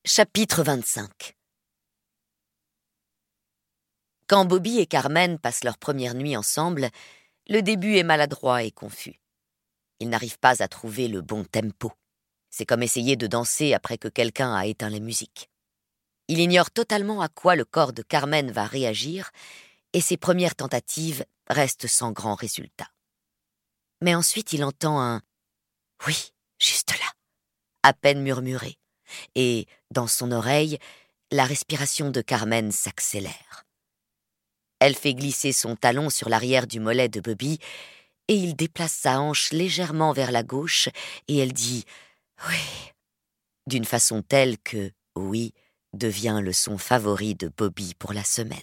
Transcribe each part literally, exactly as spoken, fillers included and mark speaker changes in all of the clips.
Speaker 1: Chapitre vingt-cinq. Quand Bobby et Carmen passent leur première nuit ensemble, le début est maladroit et confus. Ils n'arrivent pas à trouver le bon tempo. C'est comme essayer de danser après que quelqu'un a éteint les musiques. Il ignore totalement à quoi le corps de Carmen va réagir et ses premières tentatives restent sans grand résultat. Mais ensuite il entend un « oui, juste là », à peine murmuré, et, dans son oreille, la respiration de Carmen s'accélère. Elle fait glisser son talon sur l'arrière du mollet de Bobby et il déplace sa hanche légèrement vers la gauche et elle dit « oui » d'une façon telle que « oui » devient le son favori de Bobby pour la semaine.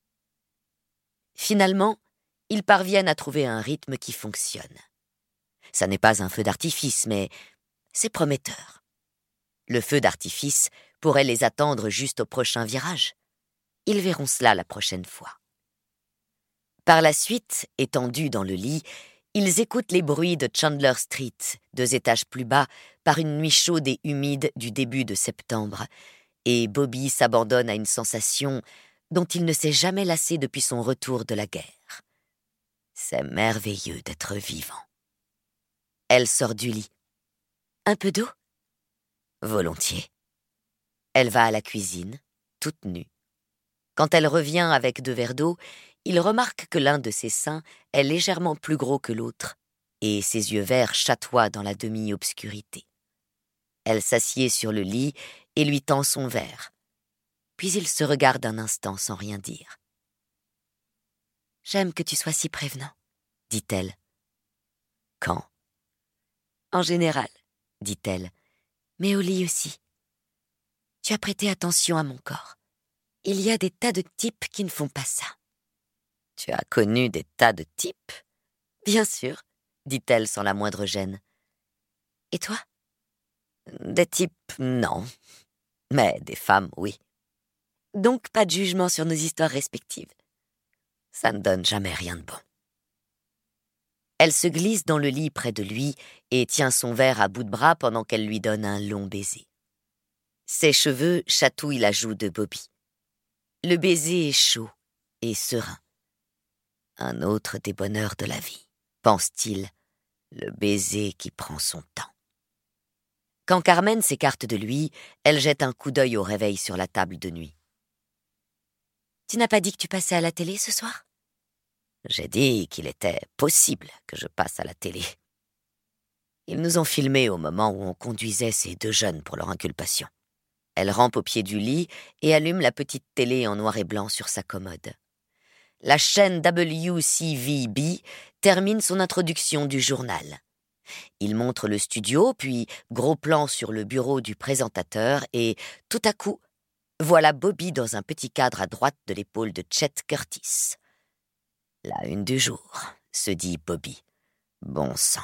Speaker 1: Finalement, ils parviennent à trouver un rythme qui fonctionne. Ça n'est pas un feu d'artifice, mais c'est prometteur. Le feu d'artifice pourrait les attendre juste au prochain virage. Ils verront cela la prochaine fois. Par la suite, étendus dans le lit, ils écoutent les bruits de Chandler Street, deux étages plus bas, par une nuit chaude et humide du début de septembre, et Bobby s'abandonne à une sensation dont il ne s'est jamais lassé depuis son retour de la guerre. C'est merveilleux d'être vivant. Elle sort du lit. Un peu d'eau ? Volontiers. Elle va à la cuisine, toute nue. Quand elle revient avec deux verres d'eau, il remarque que l'un de ses seins est légèrement plus gros que l'autre, et ses yeux verts chatoient dans la demi-obscurité. Elle s'assied sur le lit et lui tend son verre. Puis ils se regardent un instant sans rien dire. « J'aime que tu sois si prévenant, » dit-elle. « Quand ?»« En général, » dit-elle, « mais au lit aussi. Tu as prêté attention à mon corps. Il y a des tas de types qui ne font pas ça. » « Tu as connu des tas de types ?»« Bien sûr, » dit-elle sans la moindre gêne. « Et toi ?»« Des types, non. Mais des femmes, oui. » « Donc pas de jugement sur nos histoires respectives. » « Ça ne donne jamais rien de bon. » Elle se glisse dans le lit près de lui et tient son verre à bout de bras pendant qu'elle lui donne un long baiser. Ses cheveux chatouillent la joue de Bobby. Le baiser est chaud et serein. Un autre des bonheurs de la vie, pense-t-il, le baiser qui prend son temps. Quand Carmen s'écarte de lui, elle jette un coup d'œil au réveil sur la table de nuit. « Tu n'as pas dit que tu passais à la télé ce soir ?» « J'ai dit qu'il était possible que je passe à la télé. Ils nous ont filmés au moment où on conduisait ces deux jeunes pour leur inculpation. » Elle rampe au pied du lit et allume la petite télé en noir et blanc sur sa commode. La chaîne W C V B termine son introduction du journal. Il montre le studio, puis gros plan sur le bureau du présentateur et, tout à coup, voilà Bobby dans un petit cadre à droite de l'épaule de Chet Curtis. La une du jour, se dit Bobby. Bon sang.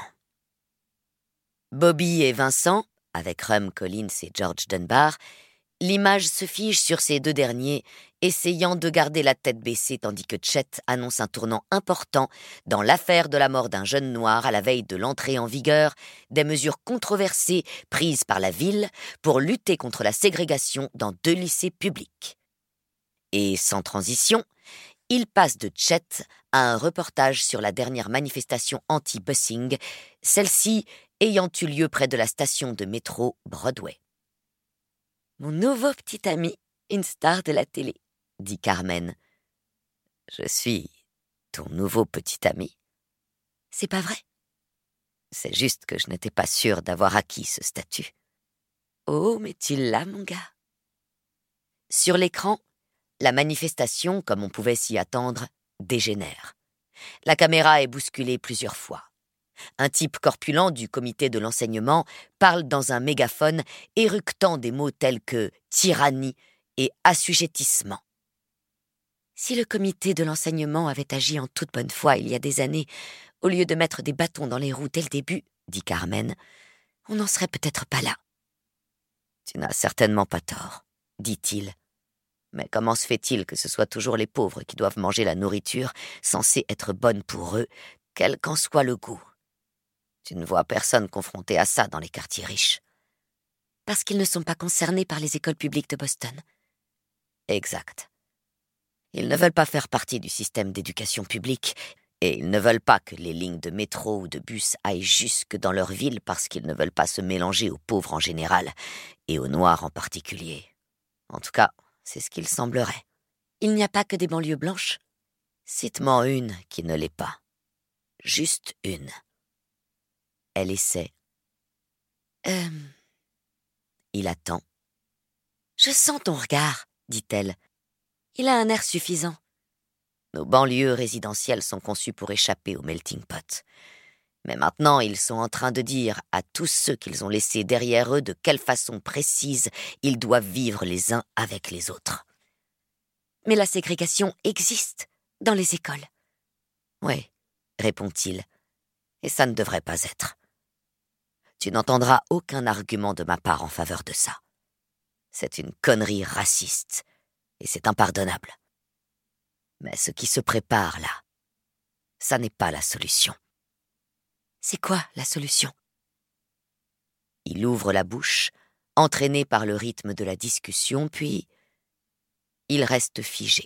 Speaker 1: Bobby et Vincent, avec Rum Collins et George Dunbar, l'image se fige sur ces deux derniers, essayant de garder la tête baissée tandis que Chet annonce un tournant important dans l'affaire de la mort d'un jeune noir à la veille de l'entrée en vigueur des mesures controversées prises par la ville pour lutter contre la ségrégation dans deux lycées publics. Et sans transition, il passe de Chet à un reportage sur la dernière manifestation anti-busing, celle-ci ayant eu lieu près de la station de métro Broadway. « Mon nouveau petit ami, une star de la télé, » dit Carmen. « Je suis ton nouveau petit ami. »« C'est pas vrai. »« C'est juste que je n'étais pas sûre d'avoir acquis ce statut. »« Oh, mais tu l'as, mon gars. » Sur l'écran, la manifestation, comme on pouvait s'y attendre, dégénère. La caméra est bousculée plusieurs fois. Un type corpulent du comité de l'enseignement parle dans un mégaphone, éructant des mots tels que tyrannie et assujettissement. Si le comité de l'enseignement avait agi en toute bonne foi il y a des années, au lieu de mettre des bâtons dans les roues dès le début, dit Carmen, on n'en serait peut-être pas là. Tu n'as certainement pas tort, dit-il. Mais comment se fait-il que ce soit toujours les pauvres qui doivent manger la nourriture censée être bonne pour eux, quel qu'en soit le goût? Tu ne vois personne confronté à ça dans les quartiers riches. Parce qu'ils ne sont pas concernés par les écoles publiques de Boston. Exact. Ils ne veulent pas faire partie du système d'éducation publique et ils ne veulent pas que les lignes de métro ou de bus aillent jusque dans leur ville parce qu'ils ne veulent pas se mélanger aux pauvres en général et aux noirs en particulier. En tout cas, c'est ce qu'il semblerait. Il n'y a pas que des banlieues blanches? Cite-moi une qui ne l'est pas. Juste une. Elle essaie. Euh... Il attend. Je sens ton regard, dit-elle. Il a un air suffisant. Nos banlieues résidentielles sont conçues pour échapper au melting pot. Mais maintenant, ils sont en train de dire à tous ceux qu'ils ont laissés derrière eux de quelle façon précise ils doivent vivre les uns avec les autres. Mais la ségrégation existe dans les écoles. Oui, répond-il, et ça ne devrait pas être. Tu n'entendras aucun argument de ma part en faveur de ça. C'est une connerie raciste, et c'est impardonnable. Mais ce qui se prépare là, ça n'est pas la solution. C'est quoi la solution? Il ouvre la bouche, entraîné par le rythme de la discussion, puis il reste figé.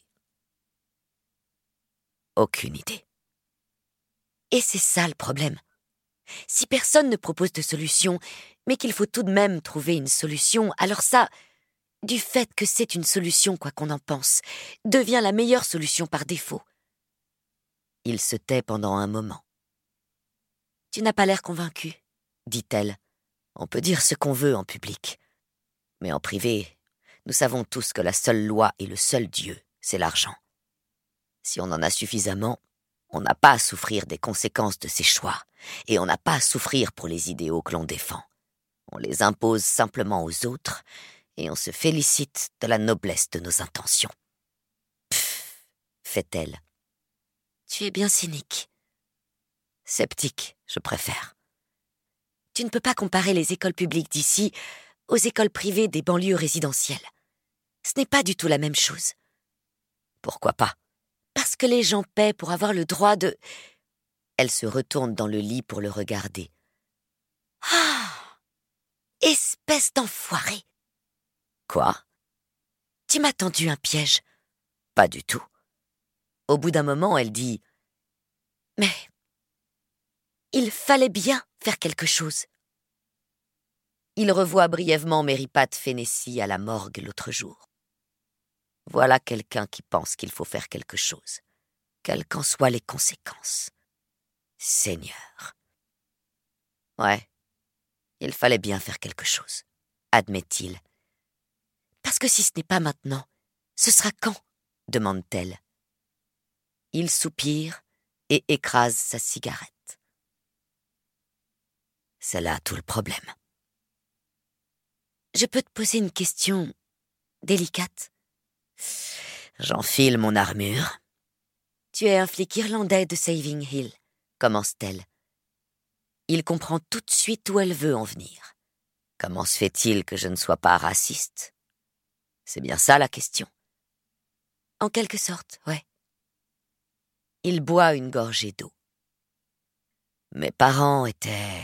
Speaker 1: Aucune idée. Et c'est ça le problème. Si personne ne propose de solution, mais qu'il faut tout de même trouver une solution, alors ça, du fait que c'est une solution quoi qu'on en pense, devient la meilleure solution par défaut. Il se tait pendant un moment. « Tu n'as pas l'air convaincu, » dit-elle. « On peut dire ce qu'on veut en public. Mais en privé, nous savons tous que la seule loi et le seul Dieu, c'est l'argent. Si on en a suffisamment, on n'a pas à souffrir des conséquences de ses choix, et on n'a pas à souffrir pour les idéaux que l'on défend. On les impose simplement aux autres, et on se félicite de la noblesse de nos intentions. » Pfff, fait-elle. Tu es bien cynique. Sceptique, je préfère. Tu ne peux pas comparer les écoles publiques d'ici aux écoles privées des banlieues résidentielles. Ce n'est pas du tout la même chose. Pourquoi pas? Parce que les gens paient pour avoir le droit de... Elle se retourne dans le lit pour le regarder. Ah! Espèce d'enfoiré! Quoi? Tu m'as tendu un piège. Pas du tout. Au bout d'un moment, elle dit... Mais... il fallait bien faire quelque chose. Il revoit brièvement Mary-Pat Fennessy à la morgue l'autre jour. Voilà quelqu'un qui pense qu'il faut faire quelque chose, quelles qu'en soient les conséquences. Seigneur. Ouais, il fallait bien faire quelque chose, admet-il. Parce que si ce n'est pas maintenant, ce sera quand? Demande-t-elle. Il soupire et écrase sa cigarette. C'est là tout le problème. Je peux te poser une question délicate? J'enfile mon armure. Tu es un flic irlandais de Saving Hill, commence-t-elle. Il comprend tout de suite où elle veut en venir. Comment se fait-il que je ne sois pas raciste? C'est bien ça la question. En quelque sorte, ouais. Il boit une gorgée d'eau. Mes parents étaient...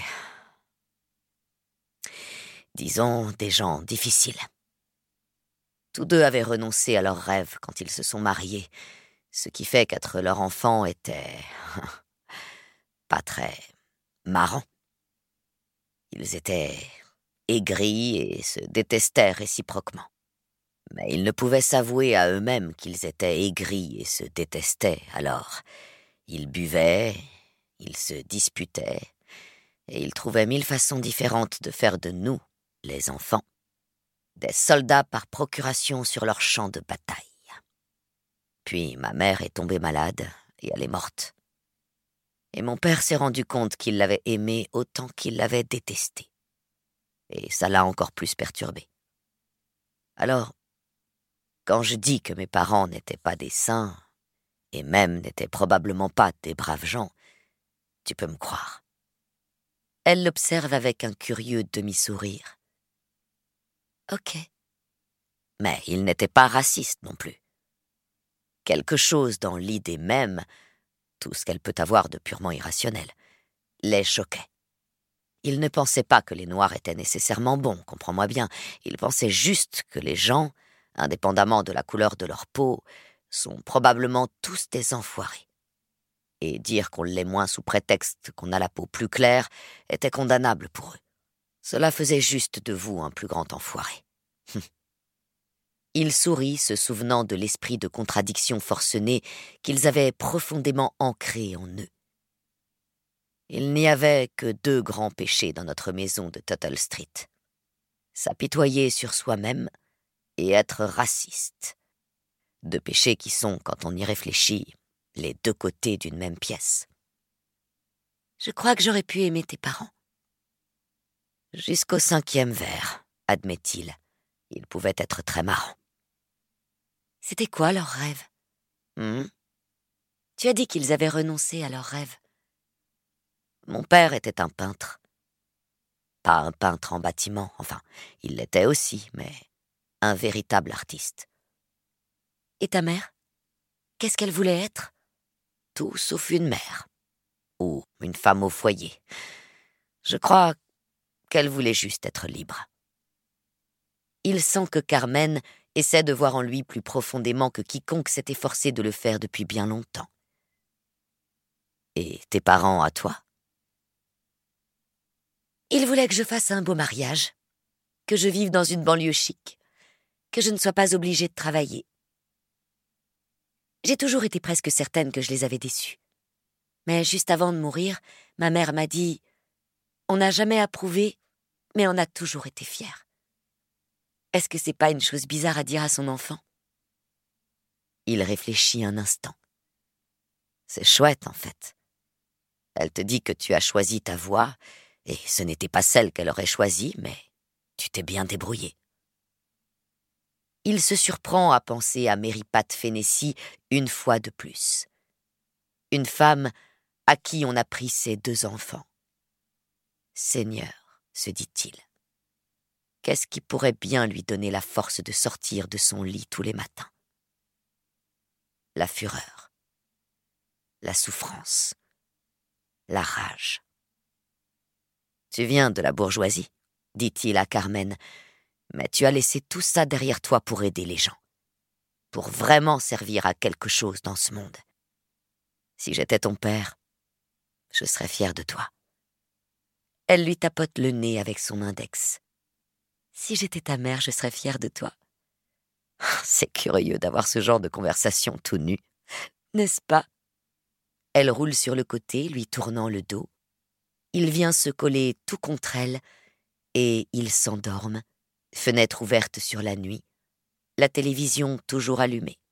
Speaker 1: disons, des gens difficiles. Tous deux avaient renoncé à leurs rêves quand ils se sont mariés, ce qui fait qu'être leur enfant était... pas très marrant. Ils étaient aigris et se détestaient réciproquement. Mais ils ne pouvaient s'avouer à eux-mêmes qu'ils étaient aigris et se détestaient, alors ils buvaient, ils se disputaient, et ils trouvaient mille façons différentes de faire de nous, les enfants, des soldats par procuration sur leur champ de bataille. Puis ma mère est tombée malade et elle est morte. Et mon père s'est rendu compte qu'il l'avait aimée autant qu'il l'avait détestée. Et ça l'a encore plus perturbé. Alors, quand je dis que mes parents n'étaient pas des saints, et même n'étaient probablement pas des braves gens, tu peux me croire. Elle l'observe avec un curieux demi-sourire. Ok. Mais ils n'étaient pas racistes non plus. Quelque chose dans l'idée même, tout ce qu'elle peut avoir de purement irrationnel, les choquait. Il ne pensait pas que les Noirs étaient nécessairement bons, comprends-moi bien. Il pensait juste que les gens, indépendamment de la couleur de leur peau, sont probablement tous des enfoirés. Et dire qu'on l'est moins sous prétexte qu'on a la peau plus claire était condamnable pour eux. Cela faisait juste de vous un plus grand enfoiré. Il sourit, se souvenant de l'esprit de contradiction forcené qu'ils avaient profondément ancré en eux. Il n'y avait que deux grands péchés dans notre maison de Tuttle Street. S'apitoyer sur soi-même et être raciste. Deux péchés qui sont, quand on y réfléchit, les deux côtés d'une même pièce. Je crois que j'aurais pu aimer tes parents. Jusqu'au cinquième verre, admet-il. Ils pouvaient être très marrants. C'était quoi leur rêve? hmm? Tu as dit qu'ils avaient renoncé à leur rêve. Mon père était un peintre. Pas un peintre en bâtiment, enfin, il l'était aussi, mais un véritable artiste. Et ta mère? Qu'est-ce qu'elle voulait être? Tout sauf une mère. Ou une femme au foyer. Je crois qu'elle voulait juste être libre. Il sent que Carmen essaie de voir en lui plus profondément que quiconque s'est efforcé de le faire depuis bien longtemps. Et tes parents à toi? Ils voulaient que je fasse un beau mariage, que je vive dans une banlieue chic, que je ne sois pas obligée de travailler. J'ai toujours été presque certaine que je les avais déçus. Mais juste avant de mourir, ma mère m'a dit « On n'a jamais approuvé, mais on a toujours été fiers. » Est-ce que c'est pas une chose bizarre à dire à son enfant? Il réfléchit un instant. C'est chouette, en fait. Elle te dit que tu as choisi ta voie, et ce n'était pas celle qu'elle aurait choisie, mais tu t'es bien débrouillé. Il se surprend à penser à Mary Pat Fennessy une fois de plus. Une femme à qui on a pris ses deux enfants. Seigneur, se dit-il, qu'est-ce qui pourrait bien lui donner la force de sortir de son lit tous les matins? La fureur, la souffrance, la rage. Tu viens de la bourgeoisie, dit-il à Carmen, mais tu as laissé tout ça derrière toi pour aider les gens, pour vraiment servir à quelque chose dans ce monde. Si j'étais ton père, je serais fière de toi. Elle lui tapote le nez avec son index. Si j'étais ta mère, je serais fière de toi. C'est curieux d'avoir ce genre de conversation tout nu, n'est-ce pas? Elle roule sur le côté, lui tournant le dos. Il vient se coller tout contre elle, et ils s'endorment, fenêtre ouverte sur la nuit, la télévision toujours allumée.